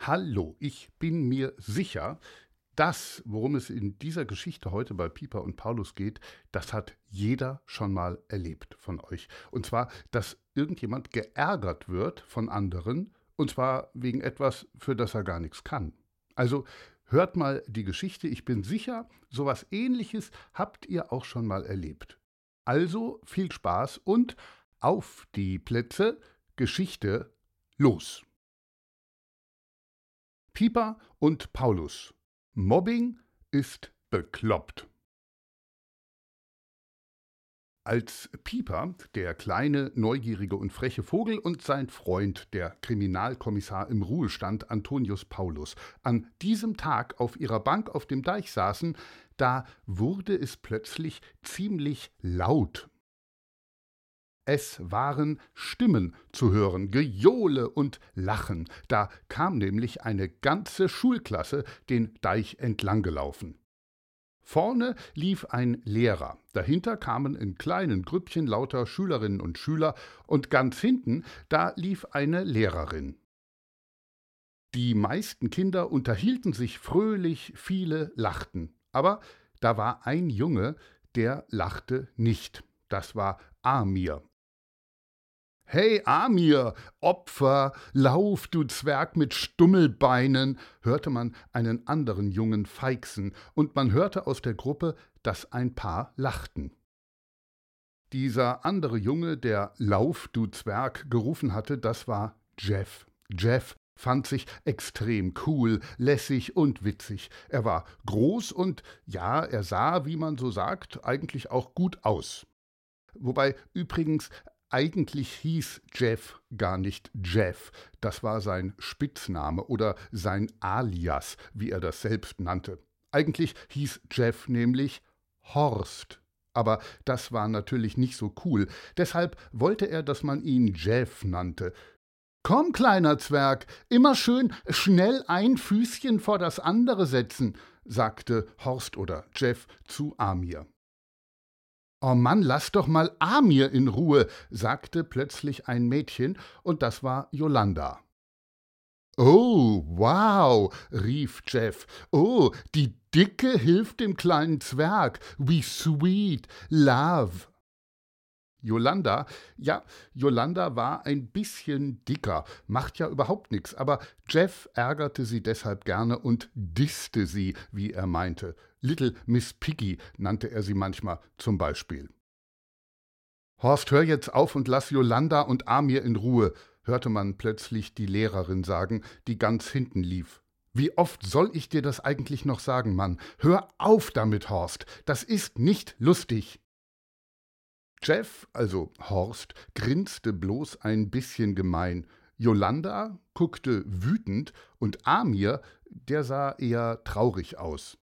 Hallo, ich bin mir sicher, das, worum es in dieser Geschichte heute bei Piper und Paulus geht, das hat jeder schon mal erlebt von euch. Und zwar, dass irgendjemand geärgert wird von anderen, und zwar wegen etwas, für das er gar nichts kann. Also hört mal die Geschichte, ich bin sicher, sowas Ähnliches habt ihr auch schon mal erlebt. Also viel Spaß und auf die Plätze, Geschichte, los! Piper und Paulus. Mobbing ist bekloppt. Als Piper, der kleine, neugierige und freche Vogel, und sein Freund, der Kriminalkommissar im Ruhestand Antonius Paulus, an diesem Tag auf ihrer Bank auf dem Deich saßen, da wurde es plötzlich ziemlich laut. Es waren Stimmen zu hören, Gejohle und Lachen. Da kam nämlich eine ganze Schulklasse den Deich entlang gelaufen. Vorne lief ein Lehrer, dahinter kamen in kleinen Grüppchen lauter Schülerinnen und Schüler, und ganz hinten, da lief eine Lehrerin. Die meisten Kinder unterhielten sich fröhlich, viele lachten. Aber da war ein Junge, der lachte nicht. Das war Amir. »Hey, Amir, Opfer, lauf, du Zwerg mit Stummelbeinen«, hörte man einen anderen Jungen feixen, und man hörte aus der Gruppe, dass ein paar lachten. Dieser andere Junge, der »Lauf, du Zwerg« gerufen hatte, das war Jeff. Jeff fand sich extrem cool, lässig und witzig. Er war groß und, ja, er sah, wie man so sagt, eigentlich auch gut aus. Wobei übrigens eigentlich hieß Jeff gar nicht Jeff, das war sein Spitzname oder sein Alias, wie er das selbst nannte. Eigentlich hieß Jeff nämlich Horst, aber das war natürlich nicht so cool, deshalb wollte er, dass man ihn Jeff nannte. »Komm, kleiner Zwerg, immer schön schnell ein Füßchen vor das andere setzen«, sagte Horst oder Jeff zu Amir. »Oh Mann, lass doch mal Amir in Ruhe«, sagte plötzlich ein Mädchen, und das war Yolanda. »Oh, wow«, rief Jeff. »Oh, die Dicke hilft dem kleinen Zwerg. Wie sweet, love.« Yolanda, ja, Yolanda war ein bisschen dicker, macht ja überhaupt nichts, aber Jeff ärgerte sie deshalb gerne und disste sie, wie er meinte. Little Miss Piggy nannte er sie manchmal zum Beispiel. »Horst, hör jetzt auf und lass Yolanda und Amir in Ruhe«, hörte man plötzlich die Lehrerin sagen, die ganz hinten lief. »Wie oft soll ich dir das eigentlich noch sagen, Mann? Hör auf damit, Horst, das ist nicht lustig.« Jeff, also Horst, grinste bloß ein bisschen gemein. Yolanda guckte wütend und Amir, der sah eher traurig aus.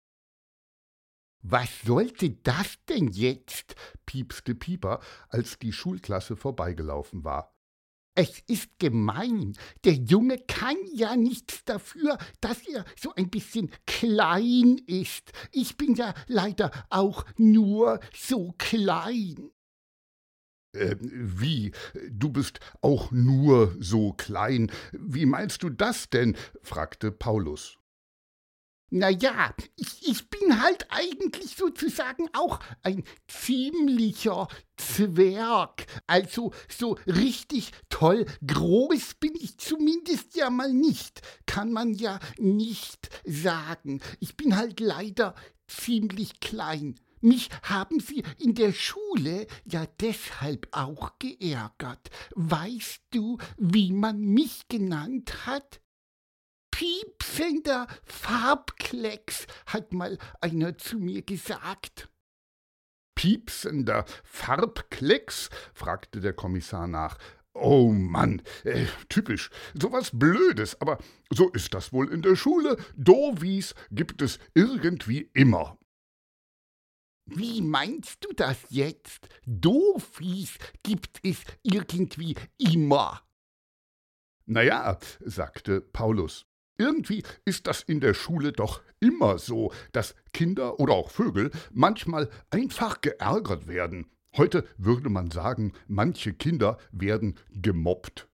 »Was sollte das denn jetzt?«, piepste Piper, als die Schulklasse vorbeigelaufen war. »Es ist gemein. Der Junge kann ja nichts dafür, dass er so ein bisschen klein ist. Ich bin ja leider auch nur so klein.« »Wie? Du bist auch nur so klein? Wie meinst du das denn?«, fragte Paulus. »Na ja, ich bin halt eigentlich sozusagen auch ein ziemlicher Zwerg. Also so richtig toll groß bin ich zumindest ja mal nicht. Kann man ja nicht sagen. Ich bin halt leider ziemlich klein. Mich haben sie in der Schule ja deshalb auch geärgert. Weißt du, wie man mich genannt hat? »Piepsender Farbklecks«, hat mal einer zu mir gesagt. »Piepsender Farbklecks?«, fragte der Kommissar nach. »Oh Mann, typisch, sowas Blödes, aber so ist das wohl in der Schule. Dovis gibt es irgendwie immer.« »Wie meinst du das jetzt? Doofies gibt es irgendwie immer?« »Naja«, sagte Paulus, »irgendwie ist das in der Schule doch immer so, dass Kinder oder auch Vögel manchmal einfach geärgert werden. Heute würde man sagen, manche Kinder werden gemobbt.«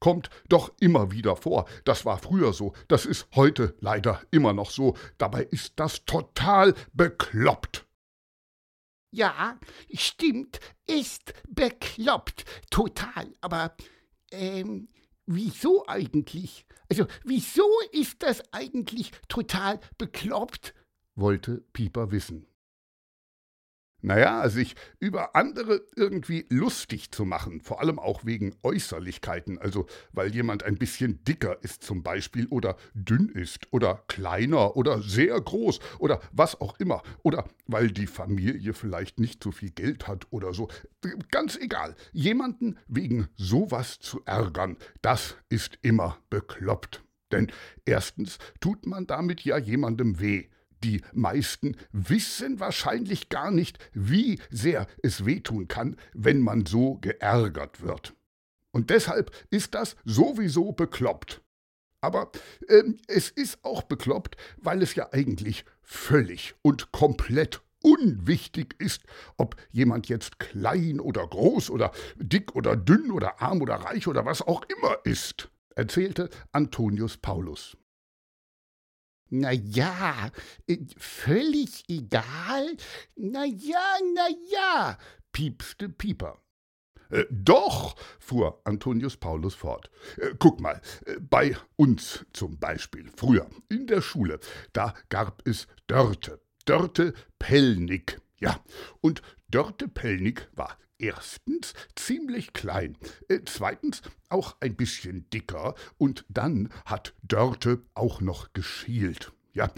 kommt doch immer wieder vor. Das war früher so, das ist heute leider immer noch so. Dabei ist das total bekloppt. Ja, stimmt, ist bekloppt, total. Aber, wieso eigentlich? Also, wieso ist das eigentlich total bekloppt? Wollte Pieper wissen. Naja, sich über andere irgendwie lustig zu machen, vor allem auch wegen Äußerlichkeiten, also weil jemand ein bisschen dicker ist zum Beispiel oder dünn ist oder kleiner oder sehr groß oder was auch immer oder weil die Familie vielleicht nicht so viel Geld hat oder so. Ganz egal, jemanden wegen sowas zu ärgern, das ist immer bekloppt. Denn erstens tut man damit ja jemandem weh. Die meisten wissen wahrscheinlich gar nicht, wie sehr es wehtun kann, wenn man so geärgert wird. Und deshalb ist das sowieso bekloppt. Aber es ist auch bekloppt, weil es ja eigentlich völlig und komplett unwichtig ist, ob jemand jetzt klein oder groß oder dick oder dünn oder arm oder reich oder was auch immer ist, erzählte Antonius Paulus. Na ja, völlig egal? Na ja, Piepste Pieper. Doch, fuhr Antonius Paulus fort. Guck mal, bei uns zum Beispiel, früher in der Schule, da gab es Dörte, Dörte Pellnick, ja, und Dörte Pellnick war erstens ziemlich klein, zweitens auch ein bisschen dicker und dann hat Dörte auch noch geschielt. Ja,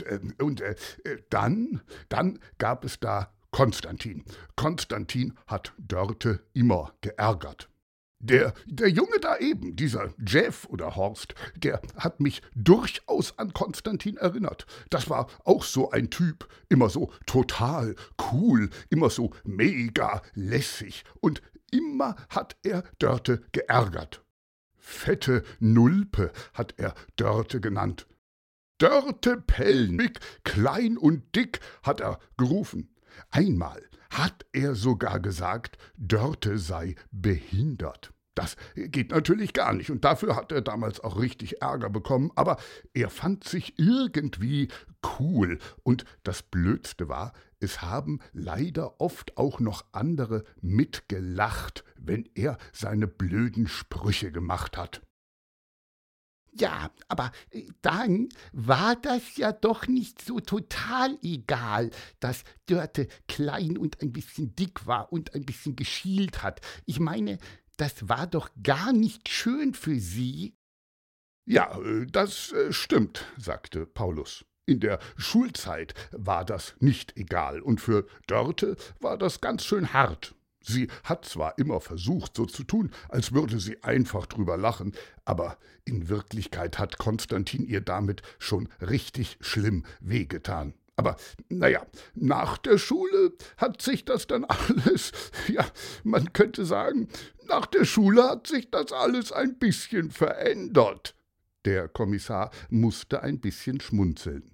dann gab es da Konstantin. Konstantin hat Dörte immer geärgert. Der Junge da eben, dieser Jeff oder Horst, der hat mich durchaus an Konstantin erinnert. Das war auch so ein Typ, immer so total cool, immer so mega lässig und immer hat er Dörte geärgert. Fette Nulpe hat er Dörte genannt. Dörte Pellnick, klein und dick, hat er gerufen. Einmal hat er sogar gesagt, Dörte sei behindert. Das geht natürlich gar nicht und dafür hat er damals auch richtig Ärger bekommen, aber er fand sich irgendwie cool und das Blödste war, es haben leider oft auch noch andere mitgelacht, wenn er seine blöden Sprüche gemacht hat. ja, aber dann war das ja doch nicht so total egal, dass Dörte klein und ein bisschen dick war und ein bisschen geschielt hat. Ich meine, das war doch gar nicht schön für sie. Ja, das stimmt, sagte Paulus. In der Schulzeit war das nicht egal, und für Dörte war das ganz schön hart. Sie hat zwar immer versucht, so zu tun, als würde sie einfach drüber lachen, aber in Wirklichkeit hat Konstantin ihr damit schon richtig schlimm wehgetan. Aber naja, nach der Schule hat sich das dann alles, ja, man könnte sagen, nach der Schule hat sich das alles ein bisschen verändert. Der Kommissar musste ein bisschen schmunzeln.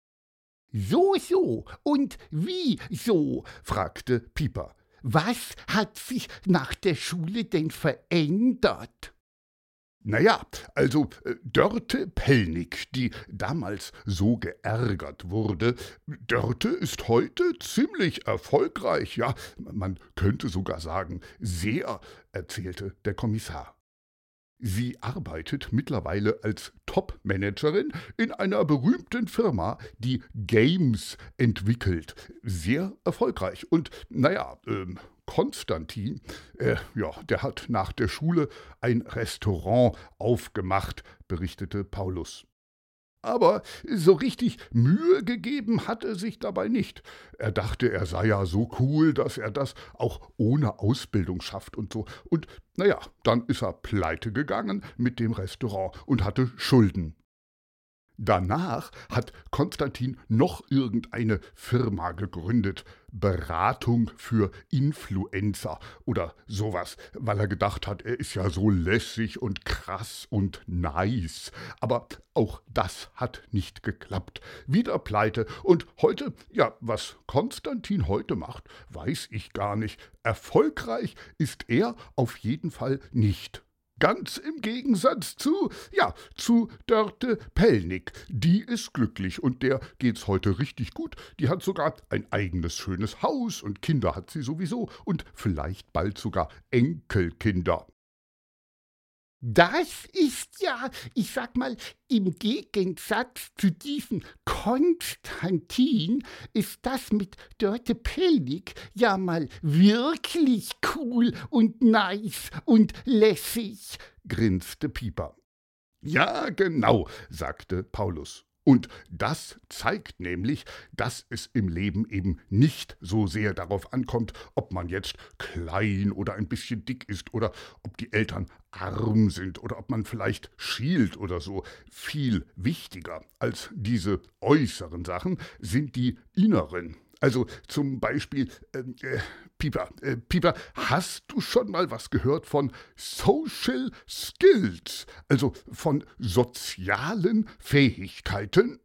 So, und wie so? Fragte Pieper. Was hat sich nach der Schule denn verändert? Naja, also Dörte Pellnick, die damals so geärgert wurde, Dörte ist heute ziemlich erfolgreich, ja, man könnte sogar sagen, sehr, erzählte der Kommissar. Sie arbeitet mittlerweile als Top-Managerin in einer berühmten Firma, die Games entwickelt. Sehr erfolgreich. Und naja, Konstantin, ja, der hat nach der Schule ein Restaurant aufgemacht, berichtete Paulus. Aber so richtig Mühe gegeben hat er sich dabei nicht. Er dachte, er sei ja so cool, dass er das auch ohne Ausbildung schafft und so. Und naja, dann ist er pleite gegangen mit dem Restaurant und hatte Schulden. Danach hat Konstantin noch irgendeine Firma gegründet, Beratung für Influencer oder sowas, weil er gedacht hat, er ist ja so lässig und krass und nice. Aber auch das hat nicht geklappt. Wieder pleite. Und heute, ja, was Konstantin heute macht, weiß ich gar nicht. Erfolgreich ist er auf jeden Fall nicht. Ganz im Gegensatz zu Dörte Pellnick. Die ist glücklich und der geht's heute richtig gut. Die hat sogar ein eigenes schönes Haus und Kinder hat sie sowieso und vielleicht bald sogar Enkelkinder. Das ist ja, ich sag mal, im Gegensatz zu diesem Konstantin ist das mit Dörte Pellnick ja mal wirklich cool und nice und lässig, Grinste Pieper. Ja, genau, sagte Paulus. Und das zeigt nämlich, dass es im Leben eben nicht so sehr darauf ankommt, ob man jetzt klein oder ein bisschen dick ist oder ob die Eltern arm sind oder ob man vielleicht schielt oder so. Viel wichtiger als diese äußeren Sachen sind die inneren. Also zum Beispiel, Pieper, hast du schon mal was gehört von Social Skills, also von sozialen Fähigkeiten?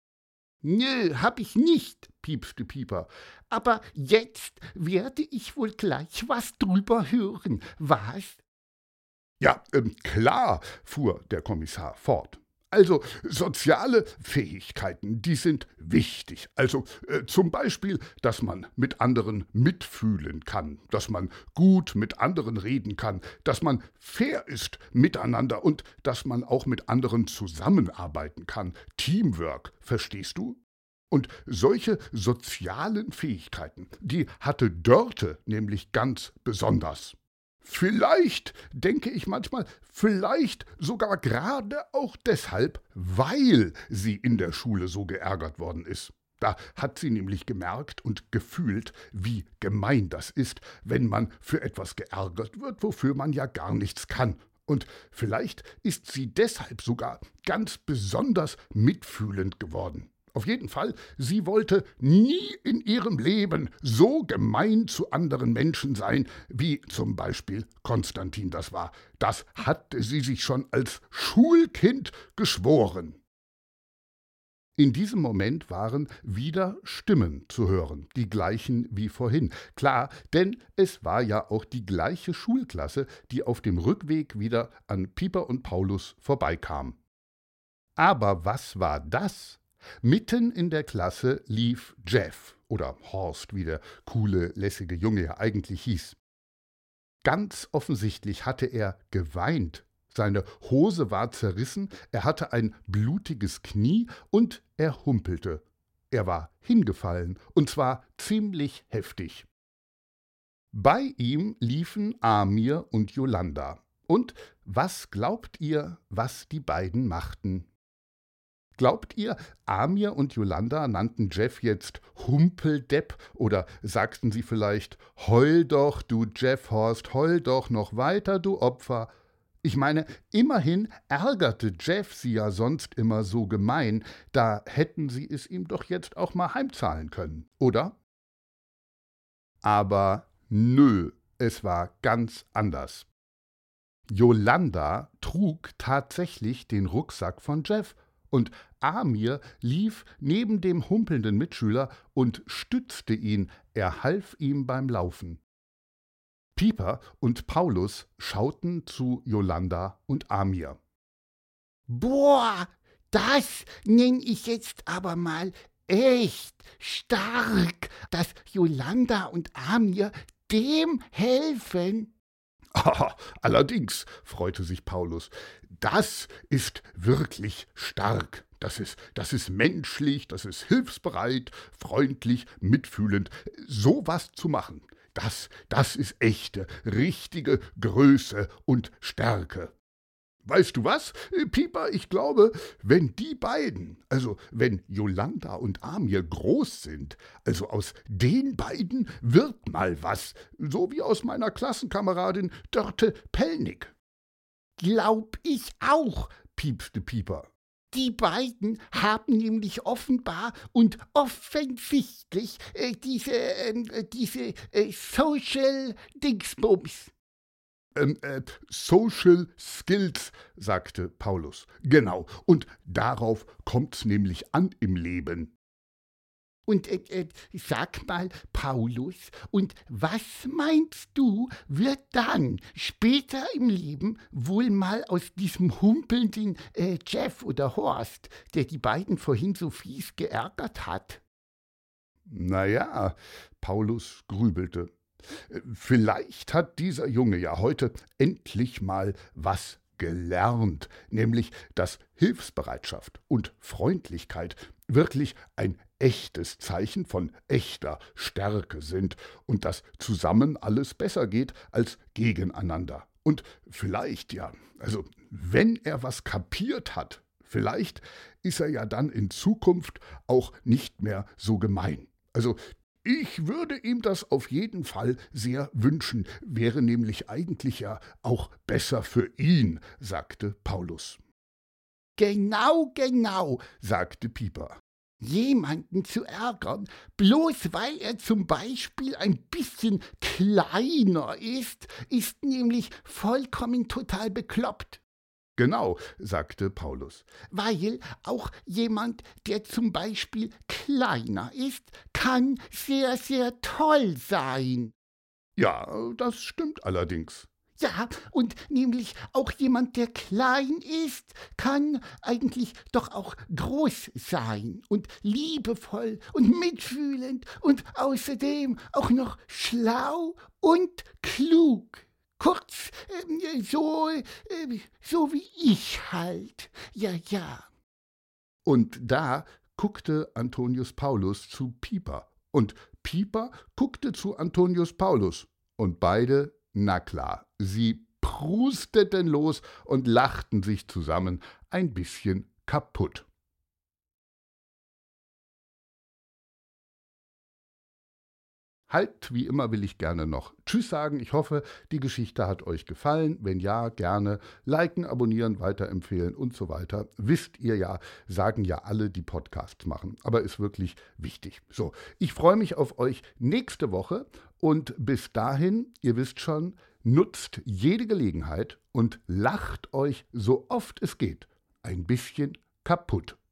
Nö, hab ich nicht, piepste Pieper. Aber jetzt werde ich wohl gleich was drüber hören. Was? Ja, klar, fuhr der Kommissar fort. Also soziale Fähigkeiten, die sind wichtig. Also zum Beispiel, dass man mit anderen mitfühlen kann, dass man gut mit anderen reden kann, dass man fair ist miteinander und dass man auch mit anderen zusammenarbeiten kann. Teamwork, verstehst du? Und solche sozialen Fähigkeiten, die hatte Dörte nämlich ganz besonders. Vielleicht, denke ich manchmal, vielleicht sogar gerade auch deshalb, weil sie in der Schule so geärgert worden ist. Da hat sie nämlich gemerkt und gefühlt, wie gemein das ist, wenn man für etwas geärgert wird, wofür man ja gar nichts kann. Und vielleicht ist sie deshalb sogar ganz besonders mitfühlend geworden. Auf jeden Fall, sie wollte nie in ihrem Leben so gemein zu anderen Menschen sein, wie zum Beispiel Konstantin das war. Das hatte sie sich schon als Schulkind geschworen. In diesem Moment waren wieder Stimmen zu hören, die gleichen wie vorhin. Klar, denn es war ja auch die gleiche Schulklasse, die auf dem Rückweg wieder an Pieper und Paulus vorbeikam. Aber was war das? Mitten in der Klasse lief Jeff, oder Horst, wie der coole, lässige Junge ja eigentlich hieß. Ganz offensichtlich hatte er geweint. Seine Hose war zerrissen, er hatte ein blutiges Knie und er humpelte. Er war hingefallen, und zwar ziemlich heftig. Bei ihm liefen Amir und Jolanda. Und was glaubt ihr, was die beiden machten? Glaubt ihr, Amir und Jolanda nannten Jeff jetzt Humpeldepp oder sagten sie vielleicht, heul doch, du Jeff Horst, heul doch noch weiter, du Opfer? Ich meine, immerhin ärgerte Jeff sie ja sonst immer so gemein, da hätten sie es ihm doch jetzt auch mal heimzahlen können, oder? Aber nö, es war ganz anders. Jolanda trug tatsächlich den Rucksack von Jeff, und Amir lief neben dem humpelnden Mitschüler und stützte ihn, er half ihm beim Laufen. Pieper und Paulus schauten zu Jolanda und Amir. Boah, das nenn ich jetzt aber mal echt stark, dass Jolanda und Amir dem helfen. Allerdings, freute sich Paulus, das ist wirklich stark. Das ist menschlich, das ist hilfsbereit, freundlich, mitfühlend. So was zu machen, das ist echte, richtige Größe und Stärke. Weißt du was, Pieper, ich glaube, wenn die beiden, also wenn Jolanda und Amir groß sind, also aus den beiden wird mal was, so wie aus meiner Klassenkameradin Dörte Pellnick. Glaub ich auch, piepste Pieper. Die beiden haben nämlich offenbar und offensichtlich diese Social Dingsbums. Social Skills, sagte Paulus. Genau, und darauf kommt's nämlich an im Leben. Und sag mal, Paulus, und was meinst du, wird dann später im Leben wohl mal aus diesem humpelnden Jeff oder Horst, der die beiden vorhin so fies geärgert hat? Naja, Paulus grübelte. Vielleicht hat dieser Junge ja heute endlich mal was gelernt, nämlich, dass Hilfsbereitschaft und Freundlichkeit wirklich ein echtes Zeichen von echter Stärke sind und dass zusammen alles besser geht als gegeneinander. Und vielleicht ja, also wenn er was kapiert hat, vielleicht ist er ja dann in Zukunft auch nicht mehr so gemein. Also ich würde ihm das auf jeden Fall sehr wünschen, wäre nämlich eigentlich ja auch besser für ihn, sagte Paulus. Genau, sagte Pieper. Jemanden zu ärgern, bloß weil er zum Beispiel ein bisschen kleiner ist nämlich vollkommen total bekloppt. Genau, sagte Paulus. Weil auch jemand, der zum Beispiel kleiner ist, kann sehr, sehr toll sein. Ja, das stimmt allerdings. Ja, und nämlich auch jemand, der klein ist, kann eigentlich doch auch groß sein und liebevoll und mitfühlend und außerdem auch noch schlau und klug. Kurz, so wie ich halt. Ja. Und da guckte Antonius Paulus zu Pieper. Und Pieper guckte zu Antonius Paulus. Und beide, na klar, sie prusteten los und lachten sich zusammen ein bisschen kaputt. Halt, wie immer will ich gerne noch Tschüss sagen. Ich hoffe, die Geschichte hat euch gefallen. Wenn ja, gerne liken, abonnieren, weiterempfehlen und so weiter. Wisst ihr ja, sagen ja alle, die Podcasts machen. Aber ist wirklich wichtig. So, ich freue mich auf euch nächste Woche und bis dahin, ihr wisst schon, nutzt jede Gelegenheit und lacht euch so oft es geht ein bisschen kaputt.